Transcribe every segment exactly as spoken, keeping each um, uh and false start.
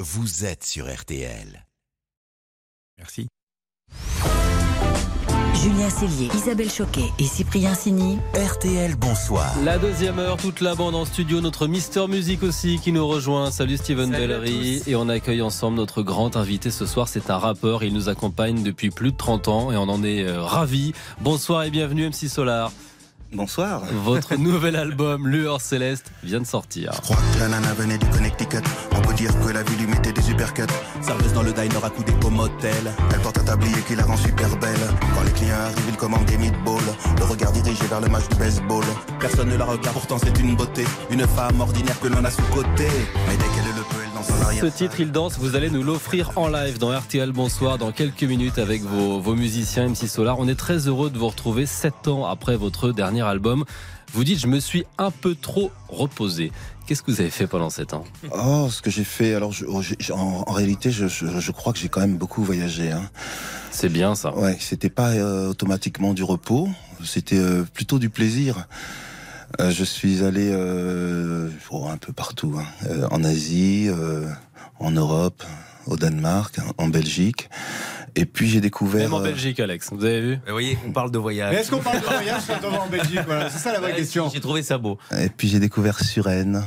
vous êtes sur R T L. Merci. Julien Cellier, Isabelle Choquet et Cyprien Signy. R T L, bonsoir. La deuxième heure, toute la bande en studio, notre Mister Music aussi qui nous rejoint. Salut Steven Bellery. Et on accueille ensemble notre grand invité ce soir, c'est un rappeur. Il nous accompagne depuis plus de trente ans et on en est euh, ravis. Bonsoir et bienvenue M C Solar. Bonsoir. Votre nouvel album, Lueur Céleste, vient de sortir. Je crois que la nana venait du Connecticut. On peut dire que la vie lui mettait des uppercuts. Serveuse dans le diner accoudée au motel. Elle porte un tablier qui la rend super belle. Quand les clients arrivent, ils commandent des meatballs. Le regard dirigé vers le match du baseball. Personne ne la regarde, pourtant c'est une beauté. Une femme ordinaire que l'on a sous-côté. Mais dès qu'elle le peut, elle danse en arrière. Ce titre, Il danse, vous allez nous l'offrir en live dans R T L Bonsoir dans quelques minutes avec vos, vos musiciens M C Solar. On est très heureux de vous retrouver sept ans après votre dernier album. Vous dites, je me suis un peu trop reposé. Qu'est-ce que vous avez fait pendant sept ans ? Oh, ce que j'ai fait, alors je, je, en, en réalité, je, je, je crois que j'ai quand même beaucoup voyagé. Hein. C'est bien ça. Ouais, c'était pas euh, automatiquement du repos, c'était euh, plutôt du plaisir. Euh, je suis allé euh, oh, un peu partout, hein. euh, en Asie, euh, en Europe, au Danemark, en Belgique. Et puis j'ai découvert... Même en Belgique, Alex, vous avez vu ? Vous voyez, on parle de voyage. Mais est-ce qu'on parle de voyage quand on va en Belgique ? Voilà, c'est ça la vraie Ouais, question. J'ai trouvé ça beau. Et puis j'ai découvert Suresnes.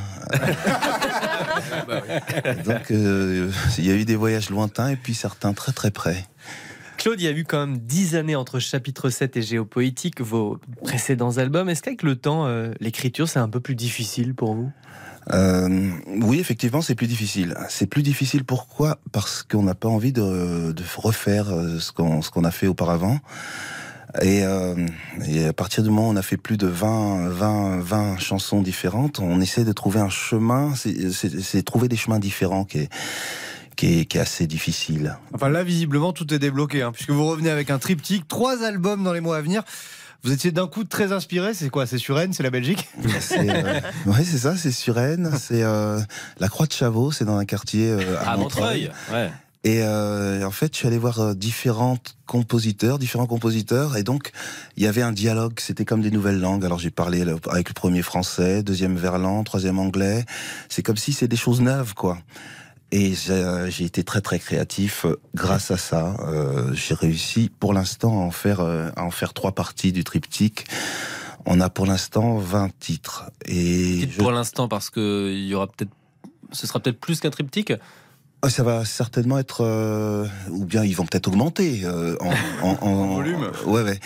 Donc euh, il y a eu des voyages lointains et puis certains très très près. Claude, il y a eu quand même dix années entre chapitre sept et Géopoétique, vos précédents albums. Est-ce qu'avec le temps, euh, l'écriture, c'est un peu plus difficile pour vous ? Euh, oui, effectivement, c'est plus difficile. C'est plus difficile pourquoi ? Parce qu'on n'a pas envie de, de refaire ce qu'on, ce qu'on a fait auparavant. Et, euh, et à partir du moment où on a fait plus de vingt, vingt, vingt chansons différentes, on essaie de trouver un chemin. C'est, c'est, c'est trouver des chemins différents qui est, qui est, qui est assez difficile. Enfin là, visiblement, tout est débloqué, hein, puisque vous revenez avec un triptyque, trois albums dans les mois à venir. Vous étiez d'un coup très inspiré, c'est quoi ? C'est Suresnes, c'est la Belgique ? c'est, euh, Ouais, c'est ça, c'est Suresnes, c'est euh, la Croix de Chavaux, c'est dans un quartier euh, à, À Montreuil. Ouais. Et euh, en fait, je suis allé voir euh, différents compositeurs, différents compositeurs, et donc il y avait un dialogue. C'était comme des nouvelles langues. Alors j'ai parlé avec le premier français, deuxième verlan, troisième anglais. C'est comme si c'est des choses neuves, quoi. Et j'ai, j'ai été très très créatif grâce à ça. Euh, j'ai réussi pour l'instant à en faire euh, à en faire trois parties du triptyque. On a pour l'instant vingt titres. Et Dites je... pour l'instant parce que il y aura peut-être, ce sera peut-être plus qu'un triptyque. Ça va certainement être, euh, ou bien ils vont peut-être augmenter euh, en, en, en, en volume. Ouais, ouais.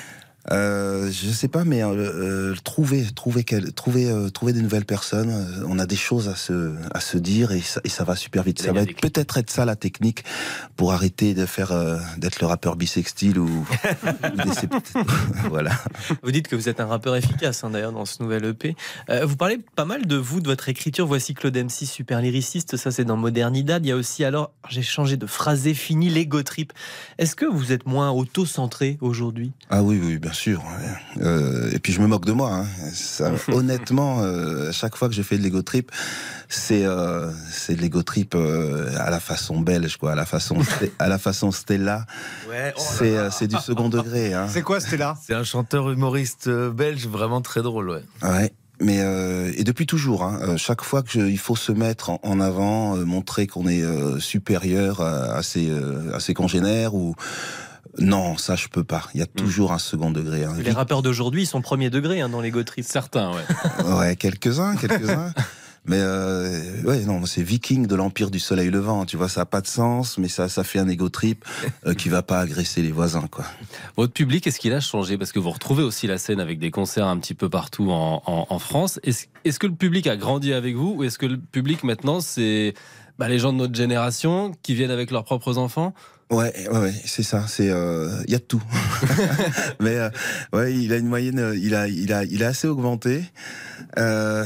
Euh, je sais pas, mais euh, euh, trouver, trouver, quel, trouver, euh, trouver des nouvelles personnes. Euh, on a des choses à se, à se dire et ça, et ça va super vite. Ça va être, peut-être être ça la technique pour arrêter de faire, euh, d'être le rappeur bisextile ou, ou des... Voilà. Vous dites que vous êtes un rappeur efficace, hein, d'ailleurs, dans ce nouvel E P. Euh, vous parlez pas mal de vous, de votre écriture. Voici Claude M C, super lyriciste. Ça, c'est dans Modernidad. Il y a aussi, alors, j'ai changé de phrasé, fini l'ego trip. Est-ce que vous êtes moins auto-centré aujourd'hui ? Ah oui, oui, bien sûr. Euh, et puis je me moque de moi. Hein. Ça, honnêtement, euh, à chaque fois que je fais de l'ego trip, c'est euh, c'est de l'ego trip euh, à la façon belge, quoi, à la façon à la façon Stella. Ouais, oh c'est euh, c'est du second degré. Hein. C'est quoi Stella ? C'est un chanteur humoriste belge vraiment très drôle, ouais. Ouais. Mais euh, et depuis toujours, hein, chaque fois que je, il faut se mettre en, en avant, euh, montrer qu'on est euh, supérieur à, à ses euh, à ses congénères ou non, ça je peux pas. Il y a toujours un second degré. Hein. Les rappeurs d'aujourd'hui, ils sont premier degré, hein, dans l'ego trip. Certains, ouais. Ouais, quelques-uns, quelques-uns. Mais euh, ouais, non, c'est Viking de l'Empire du Soleil Levant. Tu vois, ça a pas de sens, mais ça, ça fait un ego trip euh, qui va pas agresser les voisins, quoi. Votre public, est-ce qu'il a changé ? Parce que vous retrouvez aussi la scène avec des concerts un petit peu partout en, en, en France. Est-ce, est-ce que le public a grandi avec vous, ou est-ce que le public maintenant, c'est bah, les gens de notre génération qui viennent avec leurs propres enfants ? Ouais, ouais, ouais, c'est ça. C'est, il euh, y a de tout. Mais euh, ouais, il a une moyenne, il a, il a, il a assez augmenté. Euh,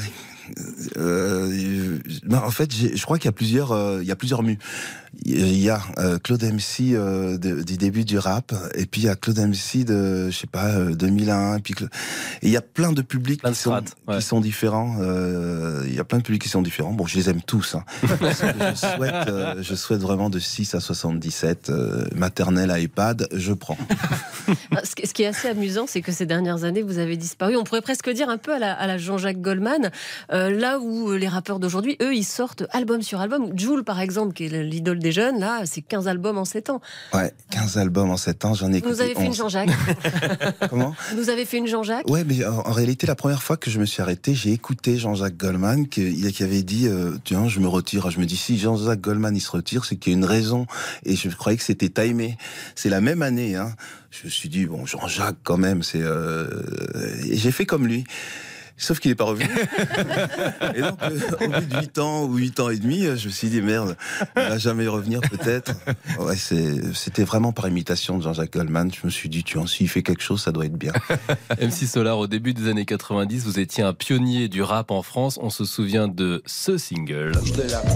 euh, non, en fait, j'ai, je crois qu'il y a plusieurs, euh, il y a plusieurs mus. Il y a euh, Claude M C euh, de, du début du rap, et puis il y a Claude M C de, je sais pas, euh, deux mille un, et puis et il y a plein de publics plein de qui, sont, ouais. qui sont différents. Euh, il y a plein de publics qui sont différents. Bon, je les aime tous. Hein. je souhaite, euh, je souhaite vraiment de six à soixante-dix-sept, euh, maternelle à EHPAD, je prends. Ce qui est assez amusant, c'est que ces dernières années, vous avez disparu. On pourrait presque dire un peu à la, à la Jean-Jacques Goldman. Euh, Euh, là où les rappeurs d'aujourd'hui, eux, ils sortent album sur album. Jul, par exemple, qui est l'idole des jeunes, là, c'est quinze albums en sept ans. Ouais, quinze albums en sept ans, j'en ai écouté Vous avez fait onze. une Jean-Jacques. Comment? Vous avez fait une Jean-Jacques. Ouais, mais en, en réalité, la première fois que je me suis arrêté, j'ai écouté Jean-Jacques Goldman qui, qui avait dit euh, tiens, je me retire. Je me dis, si Jean-Jacques Goldman il se retire, c'est qu'il y a une raison. Et je croyais que c'était timé. C'est la même année. Hein. Je me suis dit, bon, Jean-Jacques, quand même, c'est. Euh... Et j'ai fait comme lui. Sauf qu'il n'est pas revenu. Et donc, euh, au bout de huit ans ou huit ans et demi, je me suis dit, merde, il va jamais revenir peut-être. Ouais, c'est, c'était vraiment par imitation de Jean-Jacques Goldman. Je me suis dit, tu vois, s'il fait quelque chose, ça doit être bien. M C Solar, au début des années quatre-vingt-dix, vous étiez un pionnier du rap en France. On se souvient de ce single. Bouge de là.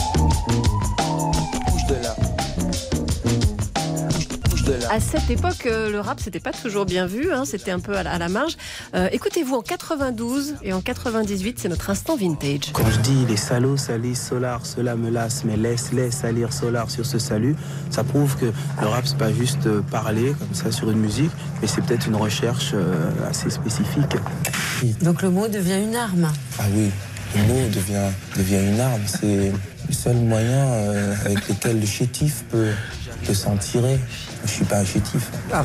Bouge de là. À cette époque, euh, le rap, c'était pas toujours bien vu, hein, c'était un peu à la, à la marge. Euh, écoutez-vous, en quatre-vingt-douze et en quatre-vingt-dix-huit, c'est notre instant vintage. Quand je dis les salauds salissent Solar, cela me lasse, mais laisse-les salir Solar sur ce salut, ça prouve que le rap, c'est pas juste parler comme ça sur une musique, mais c'est peut-être une recherche euh, assez spécifique. Donc le mot devient une arme. Ah oui, le mot devient, devient une arme. C'est le seul moyen euh, avec lequel le chétif peut, peut s'en tirer. Je suis pas un chétif. Ah.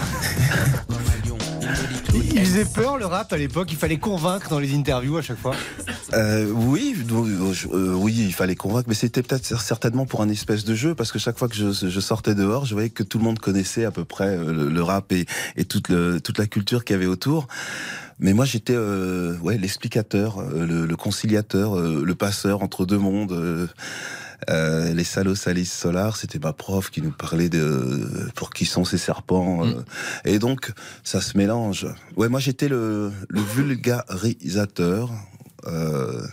Il faisait peur le rap à l'époque, il fallait convaincre dans les interviews à chaque fois. Euh, oui, euh, oui, il fallait convaincre, mais c'était peut-être certainement pour un espèce de jeu, parce que chaque fois que je, je sortais dehors, je voyais que tout le monde connaissait à peu près le, le rap et, et toute, le, toute la culture qu'il y avait autour. Mais moi, j'étais euh, ouais, l'explicateur, le, le conciliateur, euh, le passeur entre deux mondes. Euh, Euh, les salauds salissent Solar, c'était ma prof qui nous parlait de pour qui sont ces serpents. Euh, et donc, ça se mélange. Ouais, moi j'étais le, le vulgarisateur. Euh,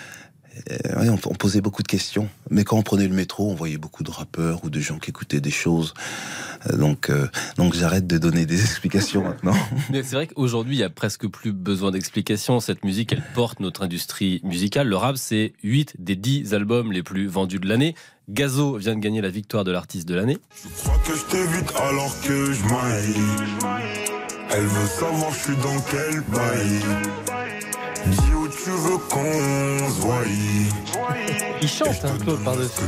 et, ouais, on, on posait beaucoup de questions. Mais quand on prenait le métro, on voyait beaucoup de rappeurs ou de gens qui écoutaient des choses. Euh, donc, euh, donc j'arrête de donner des explications maintenant. Mais c'est vrai qu'aujourd'hui, il n'y a presque plus besoin d'explications. Cette musique, elle porte notre industrie musicale. Le rap, c'est huit des dix albums les plus vendus de l'année. Gazo vient de gagner la victoire de l'artiste de l'année. Je crois que je t'évite alors que je m'aille. Elle veut savoir je suis dans quel bail. Dis où tu veux qu'on se voie. Il chante un peu par-dessus.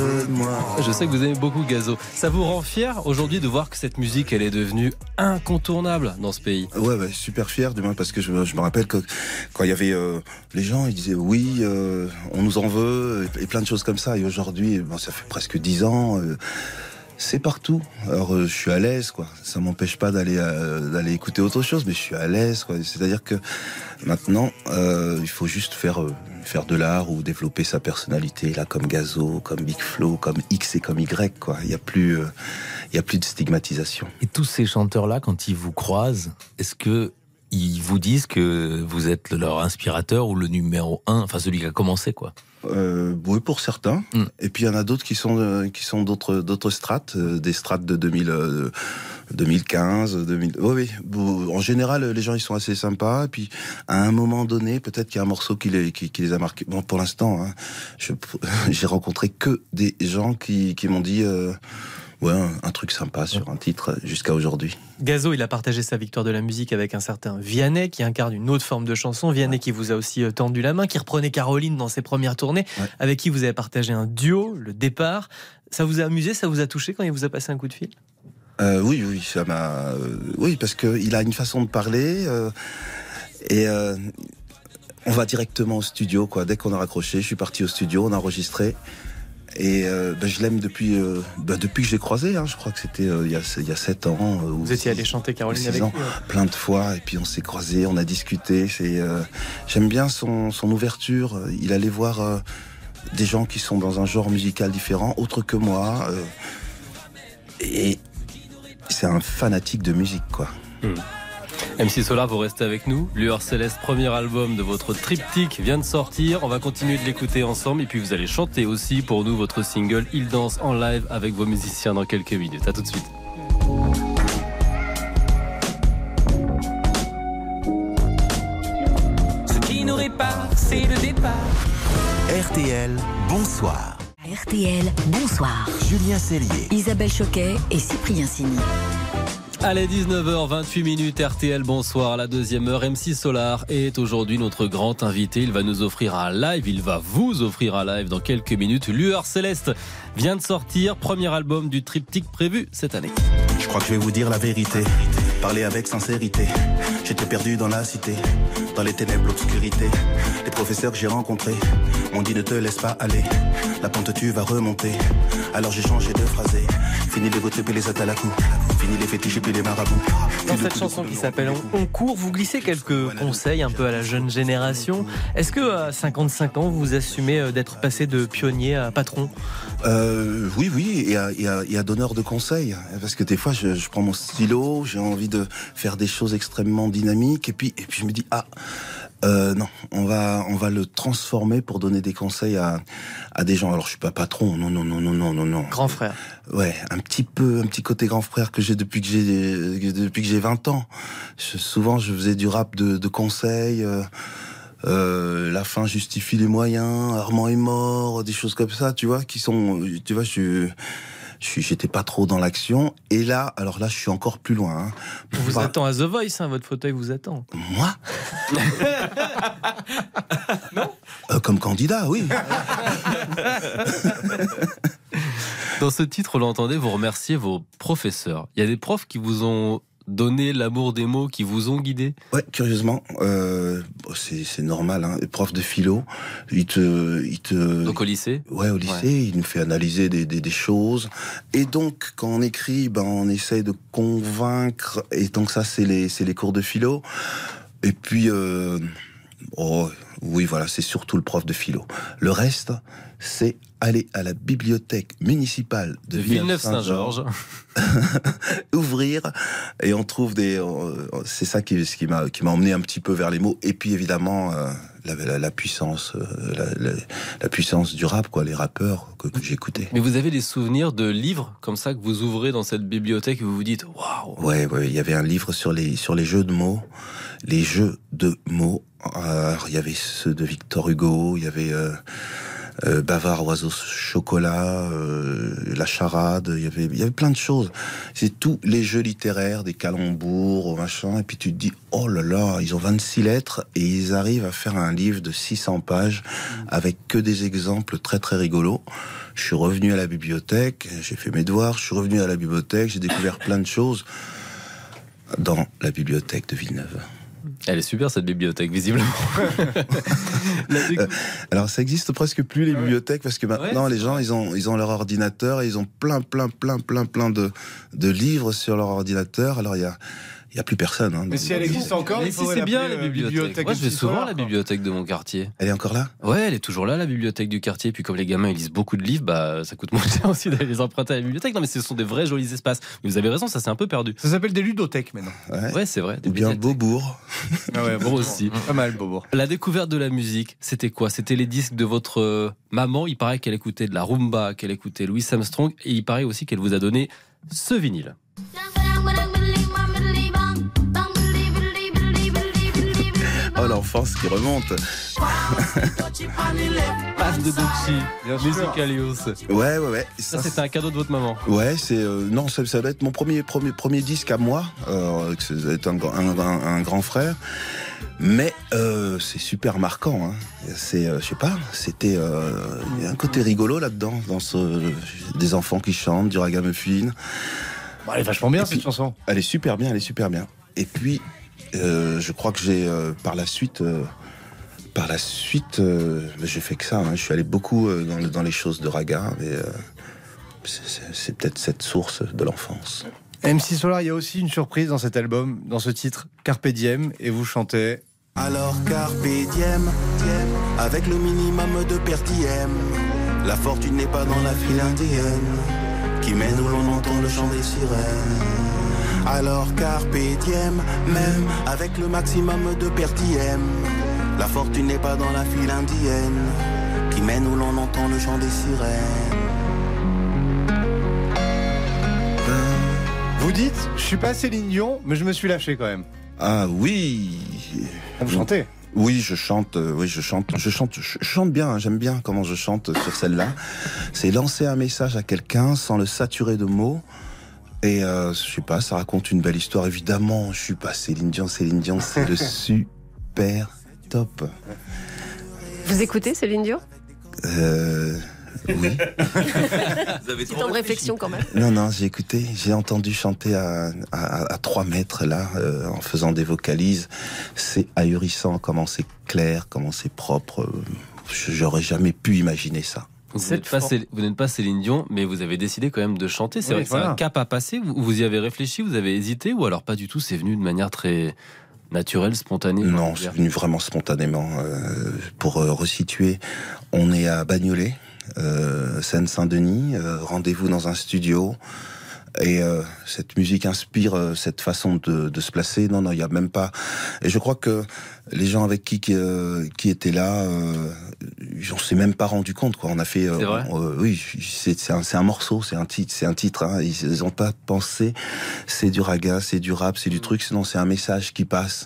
Je sais que vous aimez beaucoup Gazo. Ça vous rend fier aujourd'hui de voir que cette musique, elle est devenue incontournable dans ce pays? Ouais, bah, super fier du moins, parce que je, je me rappelle que quand il y avait euh, les gens, ils disaient oui, euh, on nous en veut, et, et plein de choses comme ça. Et aujourd'hui, bon, ça fait presque dix ans. Euh, C'est partout. Alors euh, je suis à l'aise, quoi. Ça m'empêche pas d'aller euh, d'aller écouter autre chose, mais je suis à l'aise, quoi. C'est-à-dire que maintenant, euh, il faut juste faire euh, faire de l'art ou développer sa personnalité, là, comme Gazo, comme Big Flo, comme X et comme Y, quoi. Il y a plus euh, il y a plus de stigmatisation. Et tous ces chanteurs-là, quand ils vous croisent, est-ce que ils vous disent que vous êtes leur inspirateur ou le numéro un, enfin celui qui a commencé, quoi? Euh, oui, pour certains. Mm. Et puis il y en a d'autres qui sont euh, qui sont d'autres d'autres strates, euh, des strates de deux mille, euh, deux mille quinze, deux mille. Oh, oui, bon, en général, les gens ils sont assez sympas. Et puis à un moment donné, peut-être qu'il y a un morceau qui les qui, qui les a marqués. Bon, pour l'instant, hein, je, j'ai rencontré que des gens qui qui m'ont dit. Euh, Ouais, un truc sympa sur un titre jusqu'à aujourd'hui. Gazo, il a partagé sa victoire de la musique avec un certain Vianney qui incarne une autre forme de chanson. Vianney ouais. qui vous a aussi tendu la main, qui reprenait Caroline dans ses premières tournées, ouais. avec qui vous avez partagé un duo, Le Départ. Ça vous a amusé, ça vous a touché quand il vous a passé un coup de fil? euh, Oui, oui, ça m'a. Euh, oui, parce qu'il a une façon de parler euh, et. Euh, on va directement au studio, quoi. Dès qu'on a raccroché, je suis parti au studio, on a enregistré. Et euh, ben, je l'aime depuis, euh, ben, depuis que je l'ai croisé, hein. Je crois que c'était euh, il y a il y a sept ans. Euh, Vous étiez allé chanter Caroline avec ans, lui, ouais. Plein de fois, et puis on s'est croisés, on a discuté. C'est, euh, j'aime bien son, son ouverture. Il allait voir euh, des gens qui sont dans un genre musical différent, autre que moi. Euh, et c'est un fanatique de musique, quoi. Mmh. M C Solar, vous restez avec nous. Lueur Céleste, premier album de votre triptyque, vient de sortir. On va continuer de l'écouter ensemble. Et puis vous allez chanter aussi pour nous votre single Il danse en live avec vos musiciens dans quelques minutes. À tout de suite. Ce qui nous répare, c'est le départ. R T L, bonsoir. R T L, bonsoir. Julien Cellier, Isabelle Choquet et Cyprien Sini. Allez, dix-neuf heures vingt-huit minutes, R T L, bonsoir. La deuxième heure, M C Solar est aujourd'hui notre grand invité. Il va nous offrir un live, il va vous offrir un live dans quelques minutes. Lueur Céleste vient de sortir, premier album du triptyque prévu cette année. Je crois que je vais vous dire la vérité, parler avec sincérité. J'étais perdu dans la cité, dans les ténèbres, l'obscurité. Les professeurs que j'ai rencontrés m'ont dit ne te laisse pas aller, la pente tu vas remonter. Alors j'ai changé de phrasé, fini les votes et les atalakou, fini les fétiches et puis les marabouts. Dans cette chanson qui s'appelle On, On court, vous glissez quelques conseils un peu à la jeune génération. Est-ce que à cinquante-cinq ans, vous assumez d'être passé de pionnier à patron ? euh, Oui, oui, et à, et à, et à donneur de conseils. Parce que des fois, je, je prends mon stylo, j'ai envie de faire des choses extrêmement dynamiques, et puis, et puis je me dis, ah, euh, non, on va, on va le transformer pour donner des conseils à, à des gens. Alors, je suis pas patron, non, non, non, non, non, non, non. Grand frère. Ouais, un petit peu, un petit côté grand frère que j'ai depuis que j'ai, depuis que j'ai vingt ans. Je, souvent, je faisais du rap de, de conseils. Euh, euh, la fin justifie les moyens. Armand est mort, des choses comme ça, tu vois, qui sont, tu vois, je. J'étais pas trop dans l'action. Et là, alors là, je suis encore plus loin. Hein. On vous attend à The Voice, hein, votre fauteuil vous attend. Moi Non euh, Comme candidat, oui. Dans ce titre, on l'entendait, vous remerciez vos professeurs. Il y a des profs qui vous ont donné l'amour des mots, qui vous ont guidé ? Ouais, curieusement, euh, c'est, c'est normal. Hein. Prof de philo, il te, il te. Donc au lycée ? Ouais, au lycée, ouais. Il nous fait analyser des, des, des choses. Et donc, quand on écrit, ben, on essaye de convaincre. Et donc ça, c'est les, c'est les cours de philo. Et puis, euh, oh, oui, voilà, c'est surtout le prof de philo. Le reste, c'est aller à la bibliothèque municipale de, de Villeneuve-Saint-Georges, ouvrir, et on trouve des... C'est ça qui, qui, m'a, qui m'a emmené un petit peu vers les mots. Et puis évidemment, euh, la, la, la puissance la, la, la puissance du rap, quoi, les rappeurs que, que j'écoutais. Mais vous avez des souvenirs de livres comme ça que vous ouvrez dans cette bibliothèque et vous vous dites « Waouh !» Ouais, ouais, il y avait un livre sur les, sur les jeux de mots. Les jeux de mots. Alors, il y avait ceux de Victor Hugo, il y avait... Euh, Euh, Bavard, Oiseau, Chocolat, euh, la charade, il y avait, il y avait plein de choses. C'est tous les jeux littéraires, des calembours, machin, et puis tu te dis, oh là là, ils ont vingt-six lettres, et ils arrivent à faire un livre de six cents pages, avec que des exemples très très rigolos. Je suis revenu à la bibliothèque, j'ai fait mes devoirs, je suis revenu à la bibliothèque, j'ai découvert plein de choses dans la bibliothèque de Villeneuve. Elle est super cette bibliothèque, visiblement. euh, alors ça existe presque plus les bibliothèques parce que maintenant ouais, les gens ils ont ils ont leur ordinateur et ils ont plein plein plein plein plein de de livres sur leur ordinateur. Alors il y a il n'y a plus personne. Hein, mais si elle existe encore, mais il si c'est bien la bibliothèque. bibliothèque Moi, je vais souvent à la bibliothèque de mon quartier. Elle est encore là ? Ouais, elle est toujours là, la bibliothèque du quartier. Puis comme les gamins ils lisent beaucoup de livres, bah ça coûte moins cher aussi d'aller les emprunter à la bibliothèque. Non, mais ce sont des vrais jolis espaces. Mais vous avez raison, ça s'est un peu perdu. Ça s'appelle des ludothèques maintenant. Ouais, ouais c'est vrai. Ou bien Beaubourg. Ah ouais, bon aussi. Pas mal Beaubourg. La découverte de la musique, c'était quoi ? C'était les disques de votre maman. Il paraît qu'elle écoutait de la rumba, qu'elle écoutait Louis Armstrong, et il paraît aussi qu'elle vous a donné ce vinyle. Oh, l'enfance qui remonte. Passe de Gucci, Musicalios. Ouais, ouais, ouais. Ça, ça c'était un cadeau de votre maman. Ouais, c'est euh, non, ça, ça va être mon premier, premier, premier disque à moi. Euh, ça va être un, un, un, un grand frère. Mais euh, c'est super marquant. Hein. C'est, euh, je sais pas, c'était euh, il y a un côté rigolo là-dedans, dans ce, des enfants qui chantent, du ragamuffin. Bon, elle est vachement bien puis, cette chanson. Elle est super bien, elle est super bien. Et puis. Euh, je crois que j'ai euh, par la suite, euh, par la suite, euh, j'ai fait que ça. Hein. Je suis allé beaucoup euh, dans, dans les choses de raga, mais euh, c'est, c'est, c'est peut-être cette source de l'enfance. M C Solar, il y a aussi une surprise dans cet album, dans ce titre, Carpe Diem, et vous chantez. Alors Carpe Diem, avec le minimum de per diem. La fortune n'est pas dans la file indienne, qui mène où l'on entend le chant des sirènes. Alors carpe diem, même avec le maximum de per diem. La fortune n'est pas dans la file indienne, qui mène où l'on entend le chant des sirènes. Vous dites, je suis pas Céline Dion, mais je me suis lâché quand même. Ah oui. Vous chantez ? Oui, je chante, euh, oui, je chante, je chante, je chante bien, hein, j'aime bien comment je chante sur celle-là. C'est lancer un message à quelqu'un sans le saturer de mots. Et euh, je sais pas, ça raconte une belle histoire. Évidemment, je suis pas Céline Dion. Céline Dion, c'est le super top. Vous écoutez Céline Dion? Euh... Oui. Vous avez trop temps de réflexion quand même. Non, non, j'ai écouté, j'ai entendu chanter à, à, à trois mètres là, euh, en faisant des vocalises. C'est ahurissant, comment c'est clair, comment c'est propre. J'aurais jamais pu imaginer ça. Vous n'êtes pas, Cél... vous n'êtes pas Céline Dion, mais vous avez décidé quand même de chanter. C'est, oui, vrai, voilà. c'est un cap à passer. Vous, vous y avez réfléchi, vous avez hésité, ou alors pas du tout? C'est venu de manière très naturelle, spontanée? Non, c'est venu vraiment spontanément. Euh, pour euh, resituer, on est à Bagnolet. Euh, Seine-Saint-Denis, euh, rendez-vous dans un studio et euh, cette musique inspire euh, cette façon de, de se placer. Non, non, il y a même pas. Et je crois que les gens avec qui qui, euh, qui étaient là, euh, on s'est même pas rendu compte quoi. On a fait, euh, c'est vrai euh, oui, c'est, c'est, un, c'est un morceau, c'est un titre, c'est un titre. Hein. Ils, ils ont pas pensé. C'est du raga, c'est du rap, c'est du truc. Sinon, c'est un message qui passe.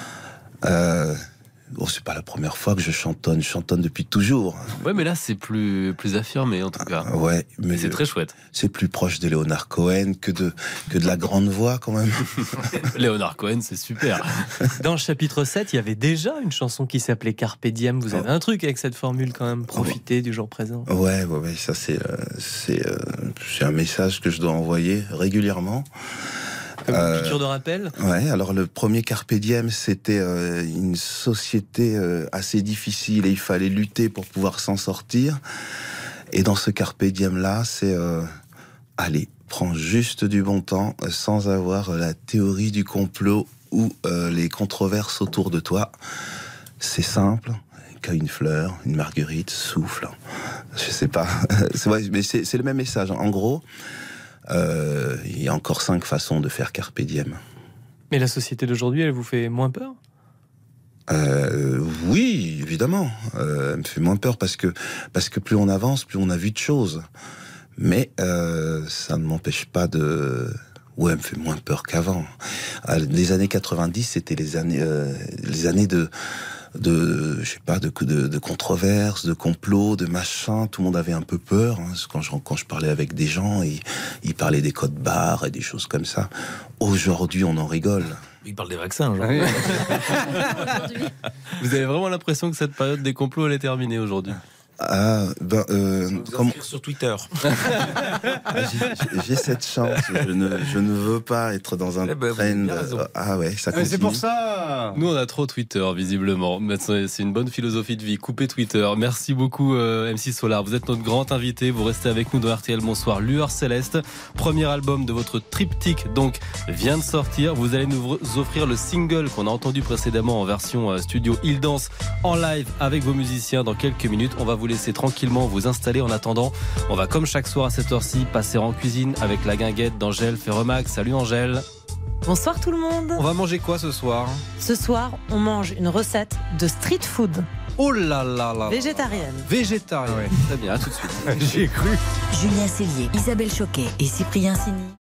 Euh, Oh, c'est pas la première fois que je chantonne, je chantonne depuis toujours. Ouais, mais là c'est plus plus affirmé en tout cas. Ah, ouais, mais, mais c'est très chouette. C'est plus proche de Léonard Cohen que de que de la grande voix quand même. Léonard Cohen, c'est super. Dans le chapitre sept, il y avait déjà une chanson qui s'appelait Carpe Diem. Vous avez un truc avec cette formule quand même, profiter du jour présent. Ouais, ouais, ouais, ça c'est euh, c'est euh, c'est un message que je dois envoyer régulièrement. Comme une piqûre de rappel. Ouais, alors le premier Carpe Diem, c'était euh, une société euh, assez difficile et il fallait lutter pour pouvoir s'en sortir. Et dans ce Carpe Diem-là, c'est... Euh, allez, prends juste du bon temps, euh, sans avoir euh, la théorie du complot ou euh, les controverses autour de toi. C'est simple. Cueille une fleur, une marguerite, souffle. Je sais pas. c'est vrai, mais c'est, c'est le même message. En gros... Euh, il y a encore cinq façons de faire Carpe Diem. Mais la société d'aujourd'hui, elle vous fait moins peur? euh, Oui, évidemment. Euh, elle me fait moins peur parce que, parce que plus on avance, plus on a vu de choses. Mais euh, ça ne m'empêche pas de... Ouais, elle me fait moins peur qu'avant. Les années quatre-vingt-dix, c'était les années, euh, les années de... de je sais pas de, de de controverses, de complots, de machins. Tout le monde avait un peu peur hein, quand je quand je parlais avec des gens, ils, ils parlaient des codes barres et des choses comme ça. Aujourd'hui, on en rigole. Ils parlent des vaccins. Genre. Oui. Vous avez vraiment l'impression que cette période des complots elle est terminée aujourd'hui? Ah, ben, euh, comment... sur Twitter. j'ai, j'ai cette chance. Je ne, je ne veux pas être dans un eh ben, trend. Ah ouais, ça continue. C'est pour ça. Nous, on a trop Twitter, visiblement. C'est une bonne philosophie de vie. Coupez Twitter. Merci beaucoup, euh, M C Solar. Vous êtes notre grand invité. Vous restez avec nous dans R T L. Bonsoir. Lueur Céleste, premier album de votre triptyque, donc, vient de sortir. Vous allez nous offrir le single qu'on a entendu précédemment en version euh, studio Il Danse en live avec vos musiciens dans quelques minutes. On va vous laisser tranquillement vous installer. En attendant, on va comme chaque soir à cette heure-ci passer en cuisine avec la guinguette d'Angèle Ferremac. Salut Angèle. Bonsoir tout le monde. On va manger quoi ce soir? Ce soir, on mange une recette de street food. Oh là là là. Végétarienne. Végétarienne. Ouais. Très bien, à tout de suite. J'y ai cru. Julien Cellier, Isabelle Choquet et Cyprien Sini.